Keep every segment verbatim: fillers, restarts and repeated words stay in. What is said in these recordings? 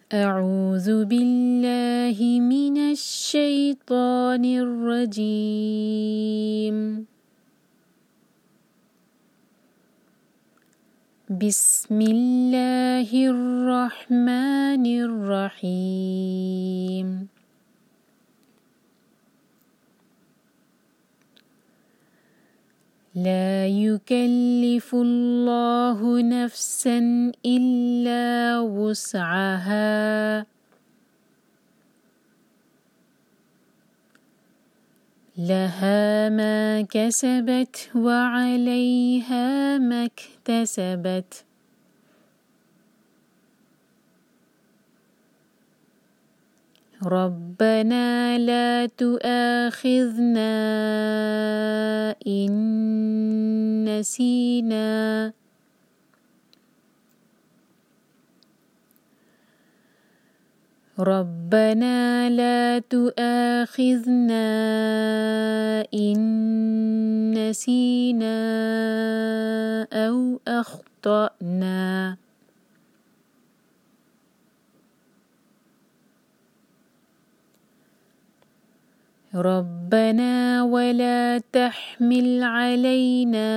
أعوذ بالله من الشيطان الرجيم. بسم الله الرحمن الرحيم. لا يكلف الله نفسا إلا وسعها لها ما كسبت وعليها ما اكتسبت. ربنا لا تؤاخذنا إن نسينا ربنا لا تؤاخذنا إن نسينا أو أخطأنا. ربنا ولا تحمل علينا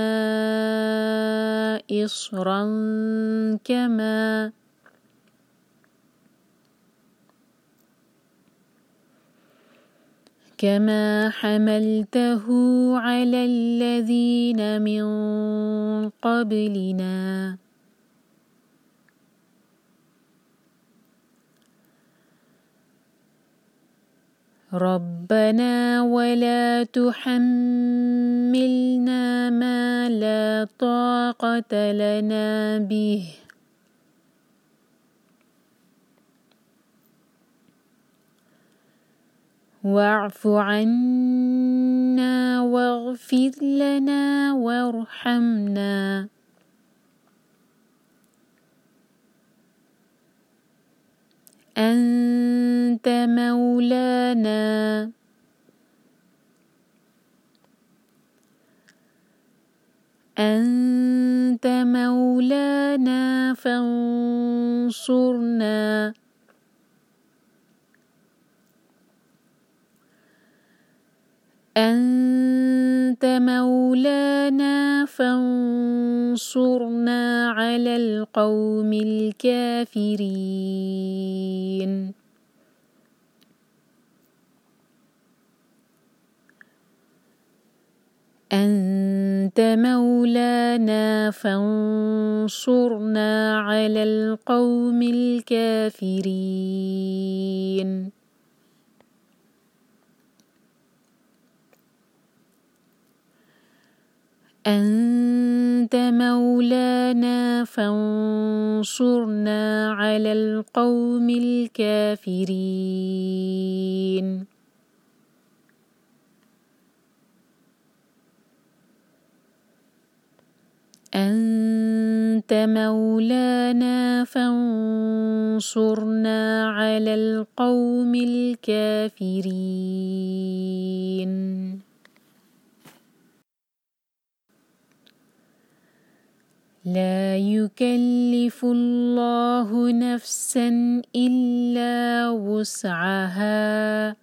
إصرا كما كما حملته على الذين من قبلنا. ربنا ولا تحملنا ما لا طاقة لنا به واعف عنا واغفر لنا وارحمنا أنت مولانا أنت مولانا فانصرنا أنت مولانا فانصرنا على القوم الكافرين. أنت مولانا فانصرنا على القوم الكافرين. أنت مولانا فانصرنا على القوم الكافرين. أنت مولانا فانصرنا على القوم الكافرين. لا يكلف الله نفسا إلا وسعها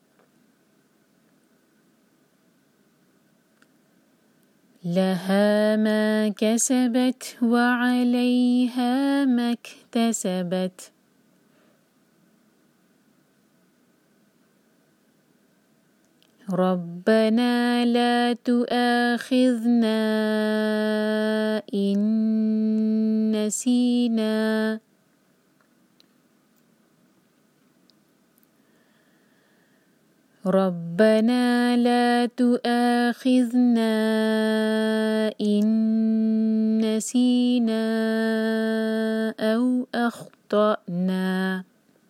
لها ما كسبت وعليها ما اكتسبت. ربنا لا تؤاخذنا إن نسينا ربنا لا تؤاخذنا إن نسينا أو أخطأنا.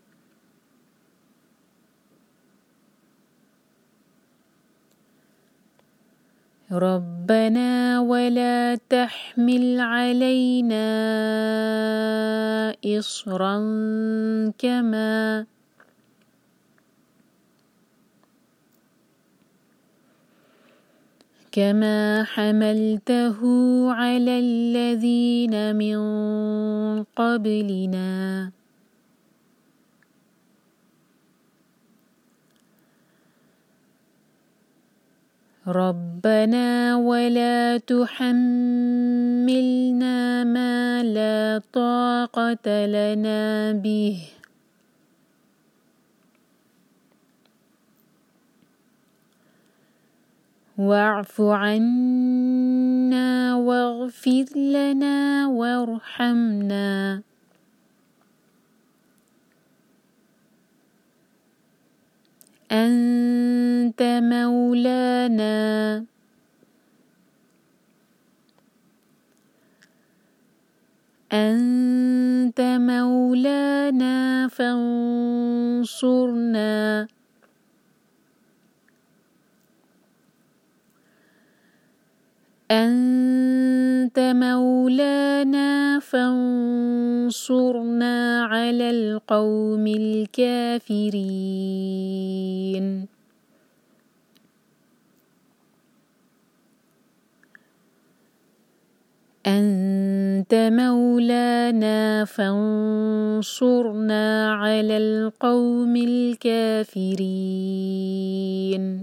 ربنا ولا تحمل علينا إصرا كما كما حملته على الذين من قبلنا. ربنا ولا تحملنا ما لا طاقة لنا به واعف عنا واغفر لنا وارحمنا أنت مولانا أنت مولانا فانصرنا أنت مولانا فانصرنا على القوم الكافرين أنت مولانا فانصرنا على القوم الكافرين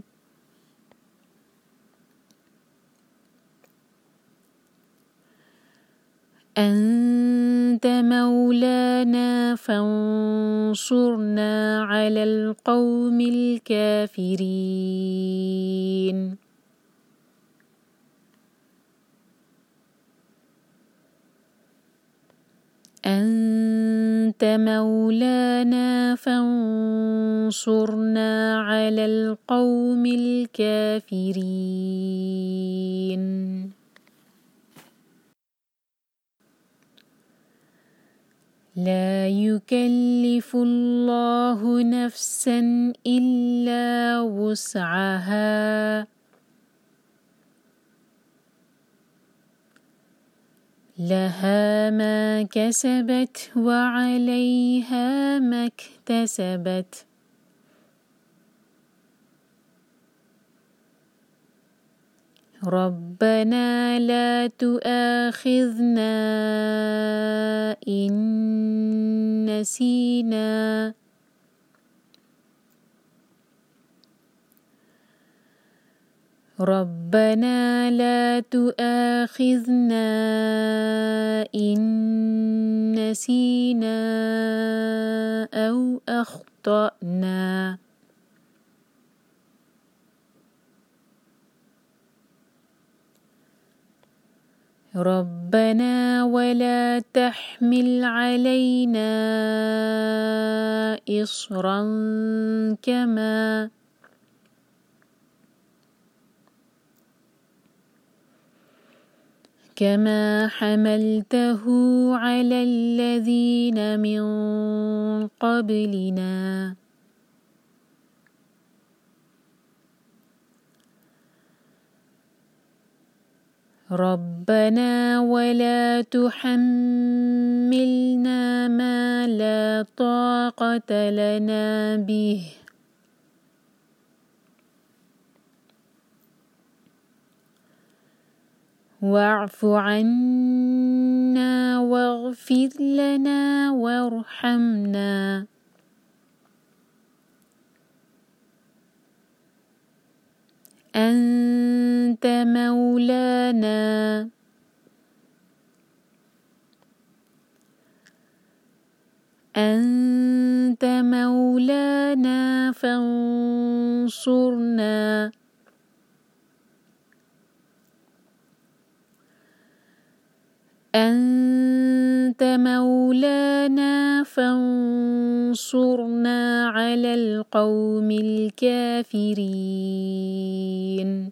أنت مولانا فانصرنا على القوم الكافرين أنت مولانا فانصرنا على القوم الكافرين لا يكلف الله نفسا إلا وسعها لها ما كسبت وعليها ما اكتسبت ربنا لا تؤاخذنا إن نسينا ربنا لا تؤاخذنا إن نسينا أو أخطأنا ربنا ولا تحمل علينا إصرا كما كما حملته على الذين من قبلنا ربنا ولا تحملنا ما لا طاقة لنا به واعف عنا واغفر لنا وارحمنا أنت مولانا أنت مولانا فانصرنا أنت مولانا فانصرنا على القوم الكافرين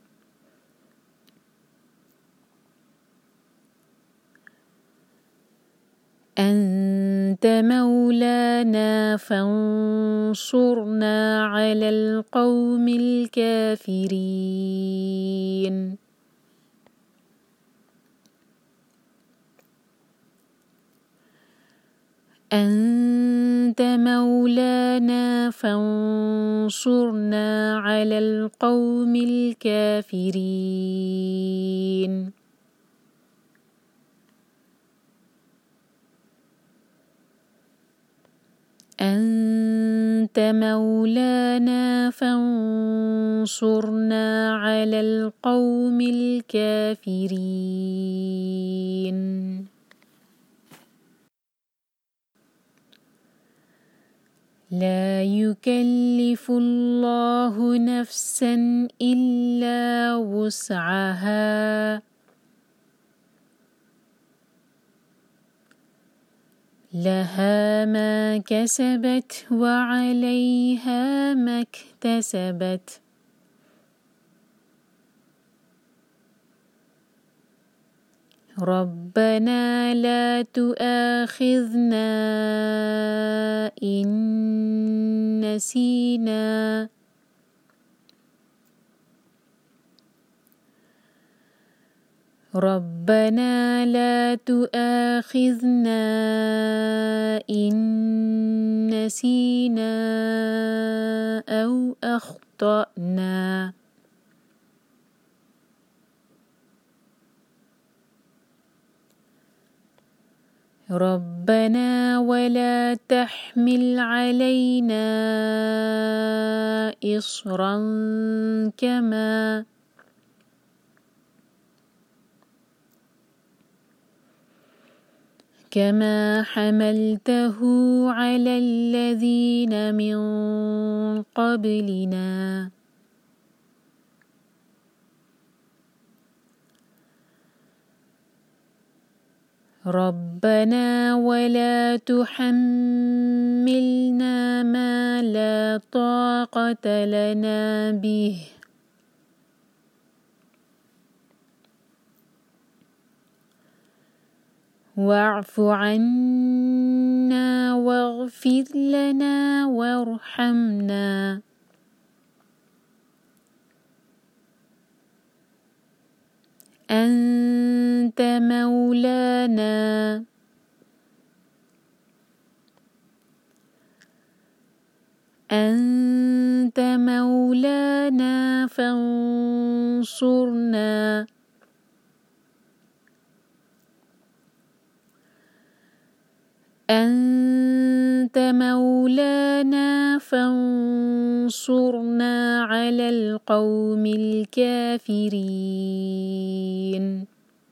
أنت مولانا فانصرنا على القوم الكافرين أنت مولانا فانصرنا على القوم الكافرين أنت أنت مولانا فانصرنا على القوم الكافرين. لا يكلف الله نفسا إلا وسعها لها ما كسبت وعليها ما اكتسبت. ربنا لا تؤاخذنا إن نسينا ربنا لا تؤاخذنا إن نسينا أو أخطأنا. ربنا ولا تحمل علينا إصرا كما كما حملته على الذين من قبلنا. ربنا ولا تحملنا ما لا طاقة لنا به واعف عنا واغفر لنا وارحمنا أنت مولانا أنت مولانا فانصرنا أنت مولانا فانصرنا على القوم الكافرين.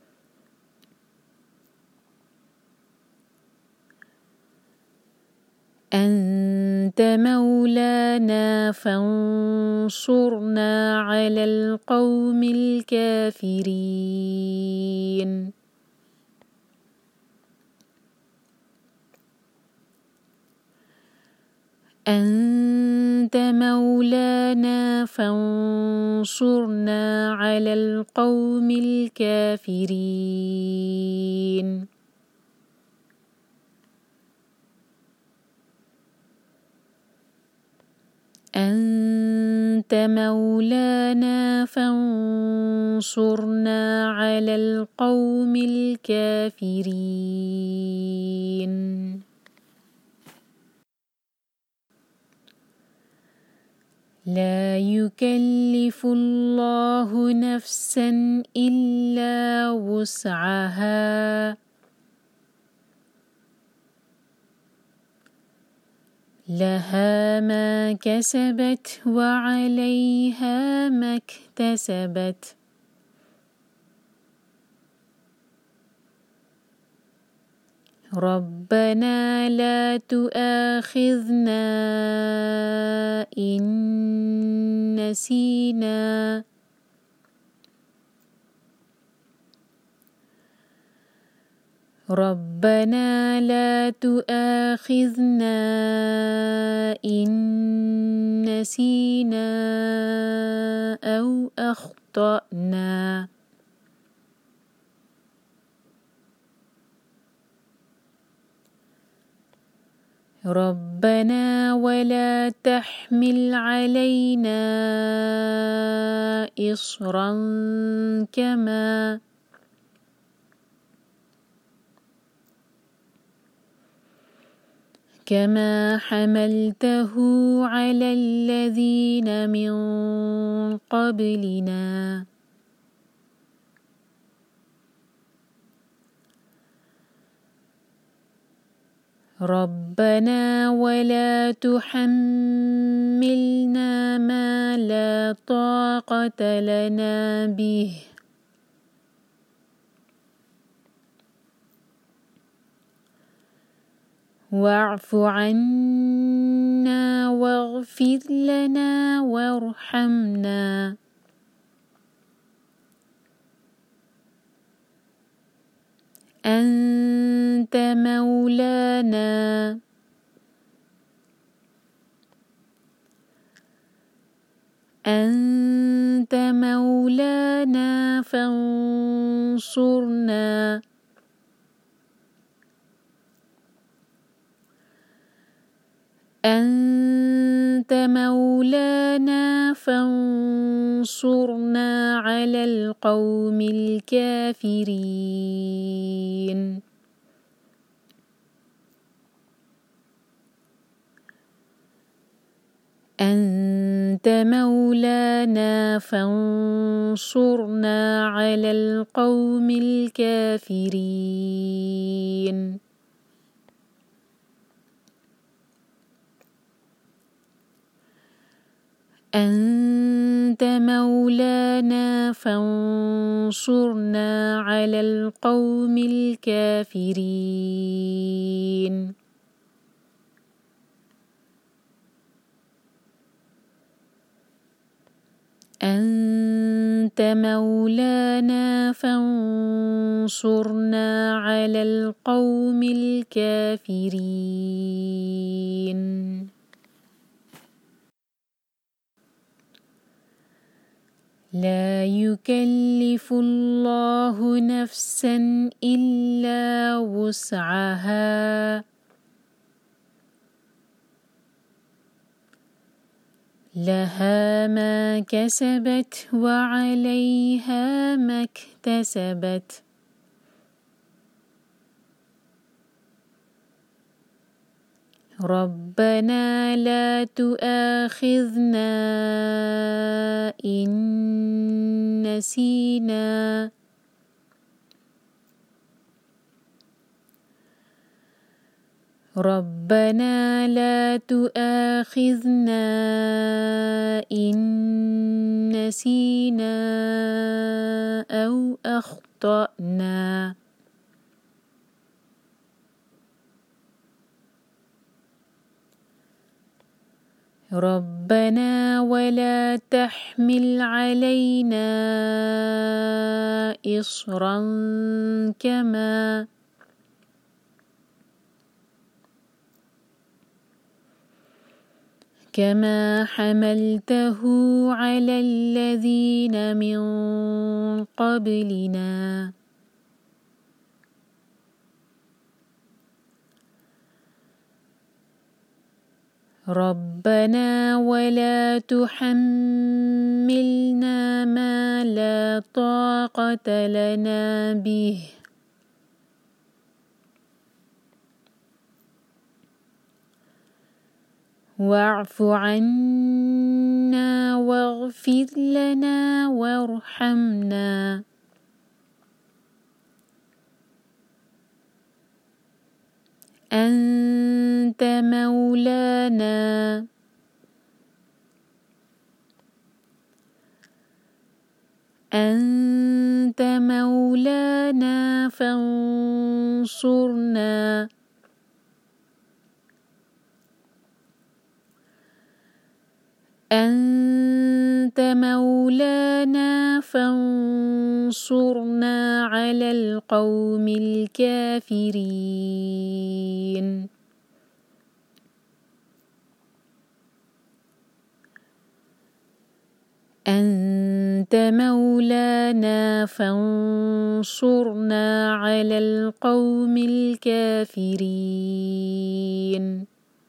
أنت مولانا فانصرنا على القوم الكافرين. أنت مولانا فانصرنا على القوم الكافرين. أنت مولانا فانصرنا على القوم الكافرين. لا يكلف الله نفسا إلا وسعها لها ما كسبت وعليها ما اكتسبت. ربنا لا تؤاخذنا إن نسينا ربنا لا تؤاخذنا إن نسينا أو أخطأنا. ربنا ولا تحمل علينا إصرا كما كما حملته على الذين من قبلنا. ربنا ولا تحملنا ما لا طاقة لنا به واعف عنا واغفر لنا وارحمنا أنت مولانا أنت مولانا فانصرنا أنت مولانا فانصرنا على القوم الكافرين أنت مولانا فانصرنا على القوم الكافرين أنت مولانا فانصرنا على القوم الكافرين أنت مولانا فانصرنا على القوم الكافرين لا يكلف الله نفسا إلا وسعها لها ما كسبت وعليها ما اكتسبت ربنا لا تؤاخذنا إن نسينا ربنا لا تؤاخذنا إن نسينا أو أخطأنا ربنا ولا تحمل علينا إصرا كما كما حملته على الذين من قبلنا ربنا ولا تحملنا ما لا طاقة لنا به واعف عنا واغفر لنا وارحمنا أنت مولانا أنت مولانا فانصرنا أنت مولانا فانصرنا على القوم الكافرين أنت مولانا فانصرنا على القوم الكافرين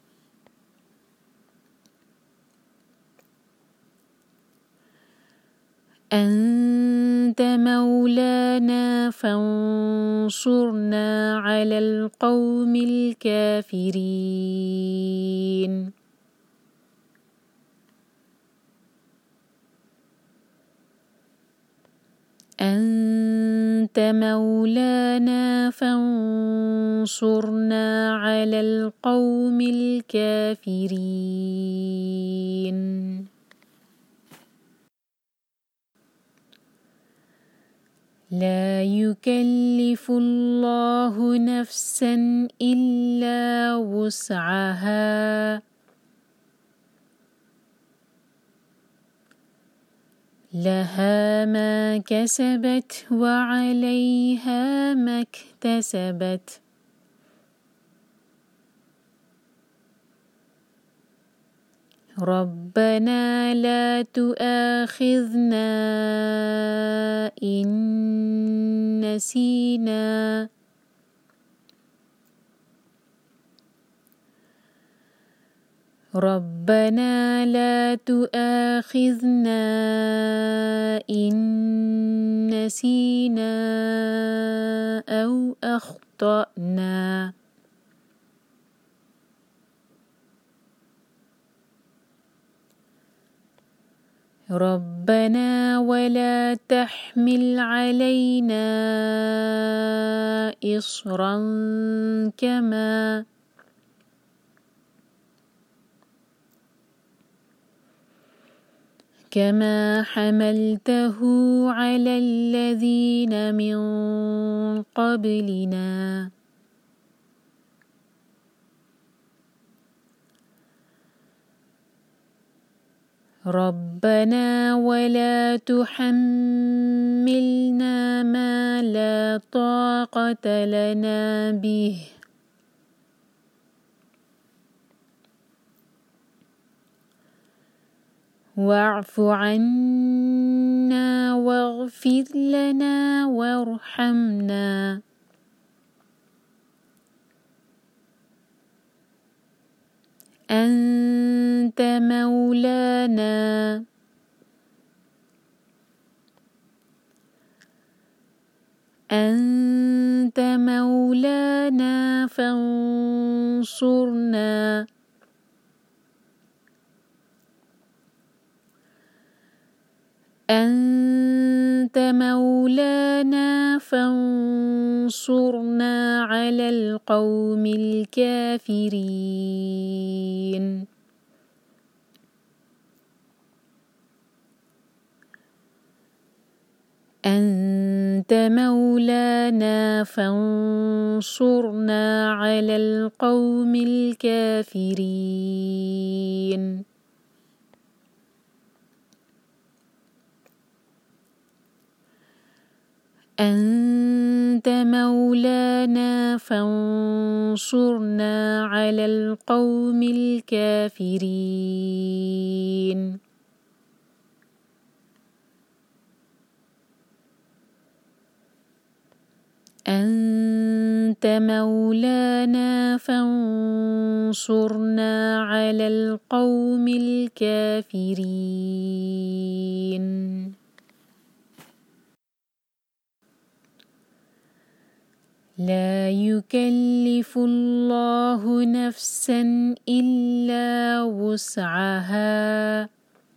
أنت مولانا فانصرنا على القوم الكافرين أنت أنت مولانا فانصرنا على القوم الكافرين لا يكلف الله نفسا إلا وسعها لها ما كسبت وعليها ما اكتسبت ربنا لا تؤاخذنا إن نسينا ربنا لا تؤاخذنا إن نسينا أو أخطأنا ربنا ولا تحمل علينا إصرا كما كما حملته على الذين من قبلنا ربنا ولا تحملنا ما لا طاقة لنا به واعف عنا واغفر لنا وارحمنا أنت مولانا أنت مولانا فانصرنا أنت مولانا فانصرنا على القوم الكافرين أنت مولانا فانصرنا على القوم الكافرين أنت مولانا فانصرنا على القوم الكافرين أنت مولانا فانصرنا على القوم الكافرين لا يكلف الله نفسا إلا وسعها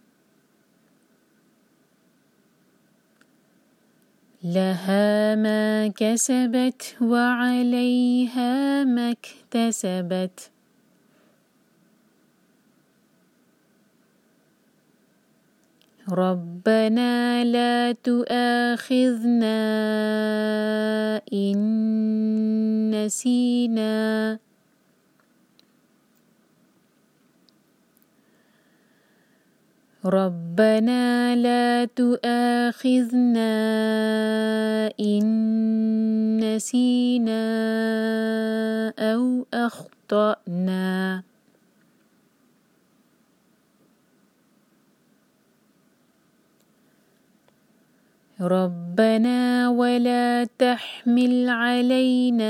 لها ما كسبت وعليها ما اكتسبت ربنا لا تؤاخذنا إن نسينا ربنا لا تؤاخذنا إن نسينا أو أخطأنا ربنا ولا تحمل علينا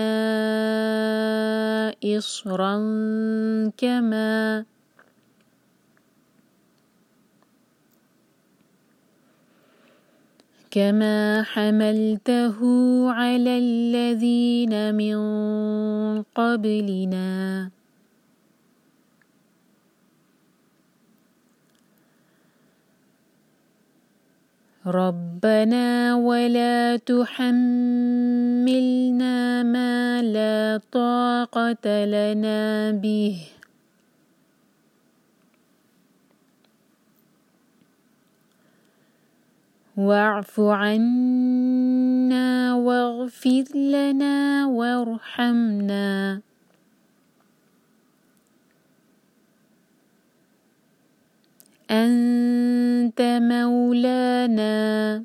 إصرا كما كما حملته على الذين من قبلنا ربنا ولا تحملنا ما لا طاقة لنا به واعف عنا واغفر لنا وارحمنا أنت مولانا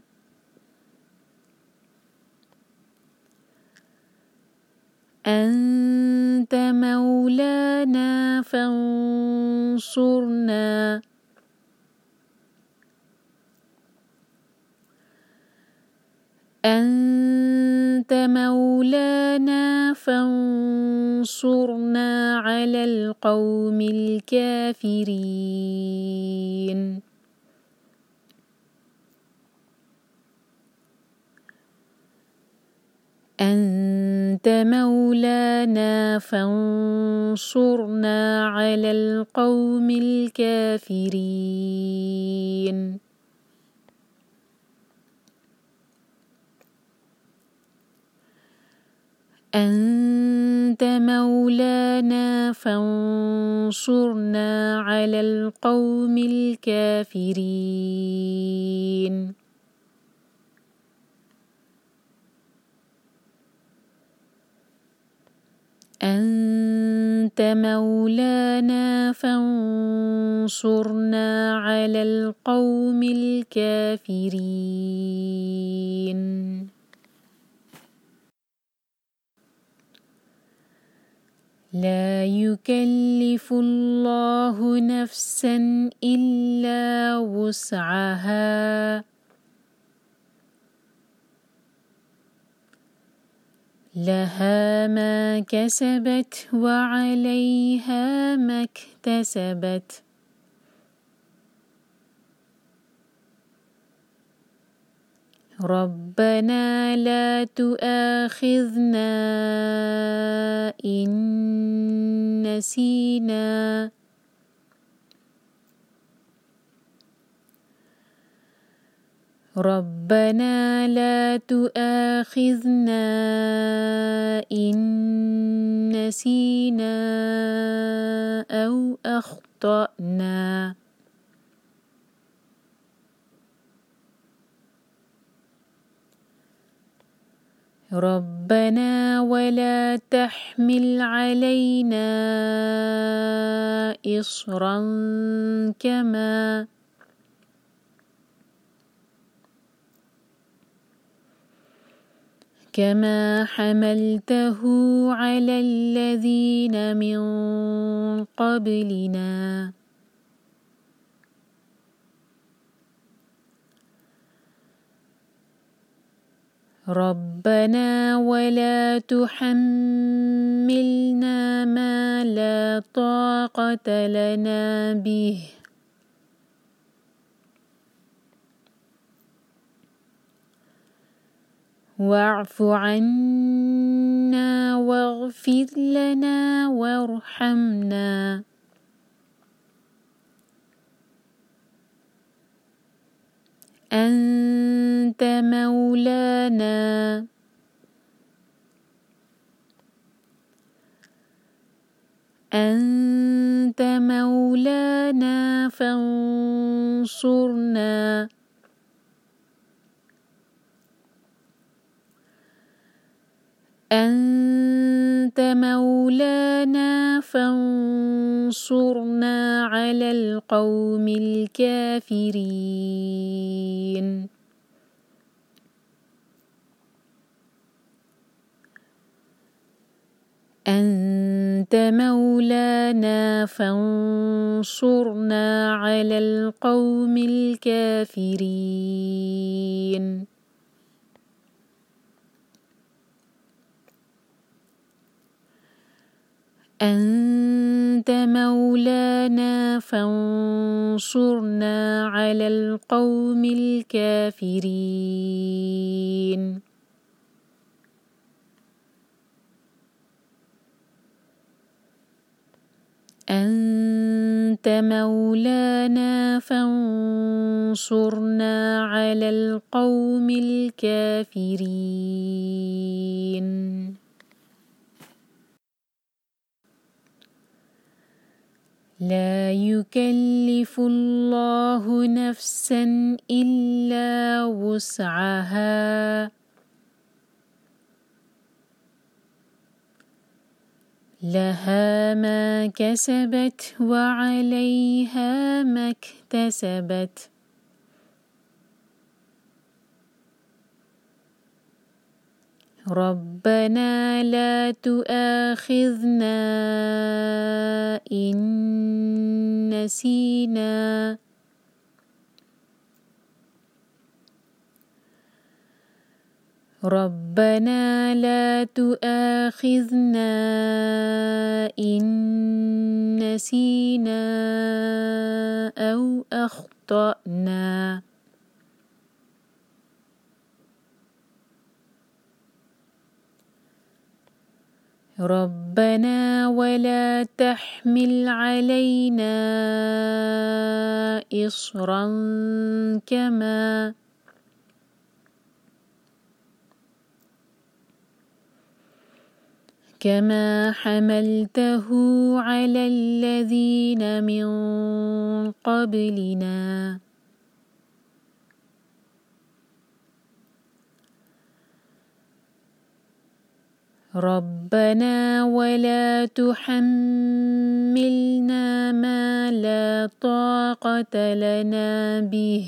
أنت مولانا فانصرنا أنت مولانا فانصرنا على القوم الكافرين أنت مولانا فانصرنا على القوم الكافرين أنت مولانا فانصرنا على القوم الكافرين أنت مولانا فانصرنا على القوم الكافرين لا يكلف الله نفسا إلا وسعها لها ما كسبت وعليها ما اكتسبت ربنا لا تؤاخذنا إن نسينا ربنا لا تؤاخذنا إن نسينا أو أخطأنا ربنا ولا تحمل علينا إصرا كما كما حملته على الذين من قبلنا ربنا ولا تحملنا ما لا طاقة لنا به واعف عنا واغفر لنا وارحمنا أنت مولانا أنت مولانا فانصرنا أنت مولانا فانصرنا على القوم الكافرين أنت مولانا فانصرنا على القوم الكافرين أنت مولانا فانصرنا على القوم الكافرين أنت أنت مولانا فانصرنا على القوم الكافرين. لا يكلف الله نفسا إلا وسعها لها ما كسبت وعليها ما اكتسبت. ربنا لا تؤاخذنا إن نسينا ربنا لا تؤاخذنا إن نسينا أو أخطأنا. ربنا ولا تحمل علينا إصرا كما كما حملته على الذين من قبلنا. ربنا ولا تحملنا ما لا طاقة لنا به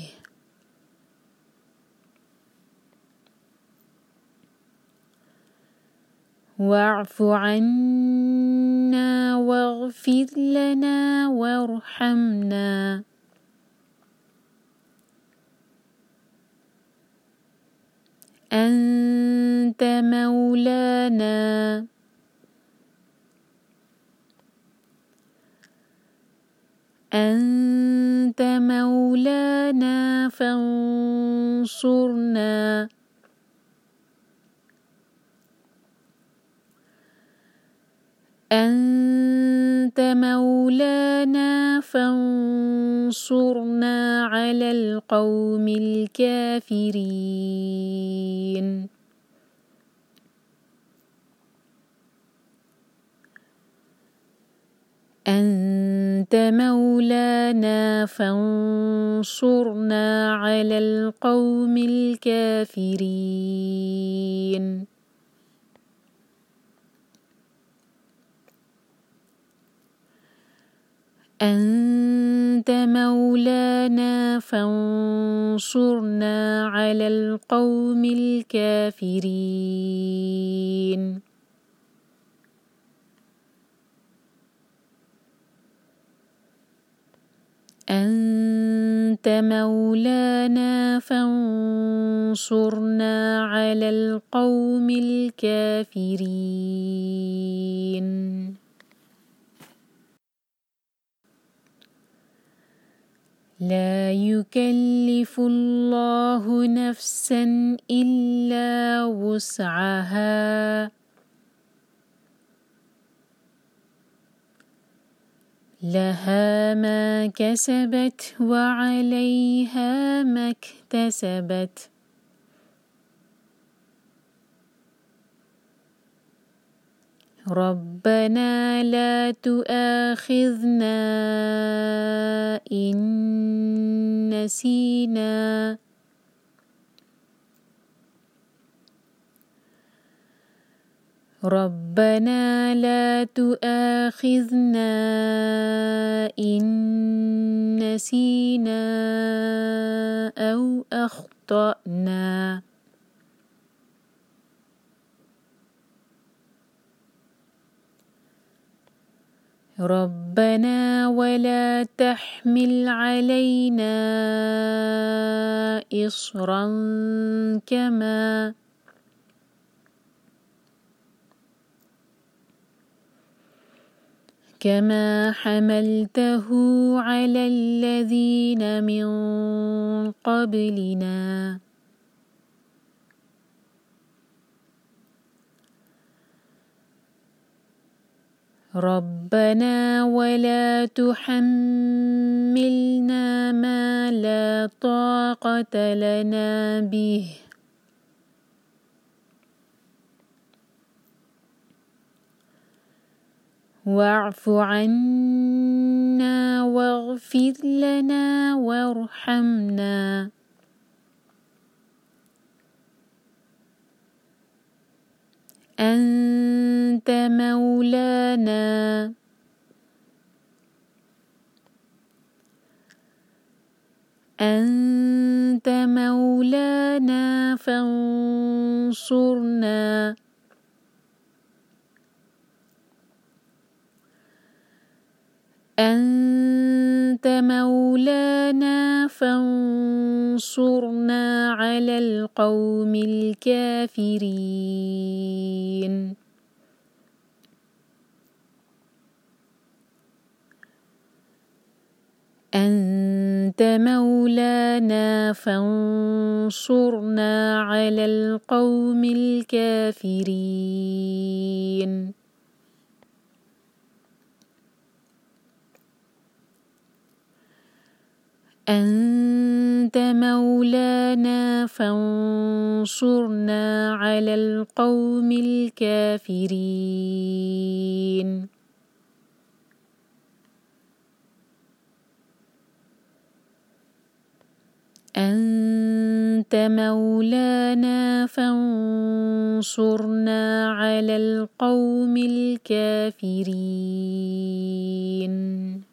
واعف عنا واغفر لنا وارحمنا أنت مولانا أنت مولانا فانصرنا أنت مولانا فانصرنا على القوم الكافرين. أنت مولانا فانصرنا على القوم الكافرين. أنت مولانا فانصرنا على القوم الكافرين. أنت مولانا فانصرنا على القوم الكافرين. لا يكلف الله نفسا إلا وسعها لها ما كسبت وعليها ما اكتسبت. ربنا لا تؤاخذنا إن نسينا ربنا لا تؤاخذنا إن نسينا أو أخطأنا. ربنا ولا تحمل علينا إصرا كما كما حملته على الذين من قبلنا. ربنا ولا تحملنا ما لا طاقة لنا به واعف عنا واغفر لنا وارحمنا أنت مولانا أنت مولانا فانصرنا أنت مولانا فانصرنا على القوم الكافرين أنت مولانا فانصرنا على القوم الكافرين أنت مولانا فانصرنا على القوم الكافرين أنت مولانا فانصرنا على القوم الكافرين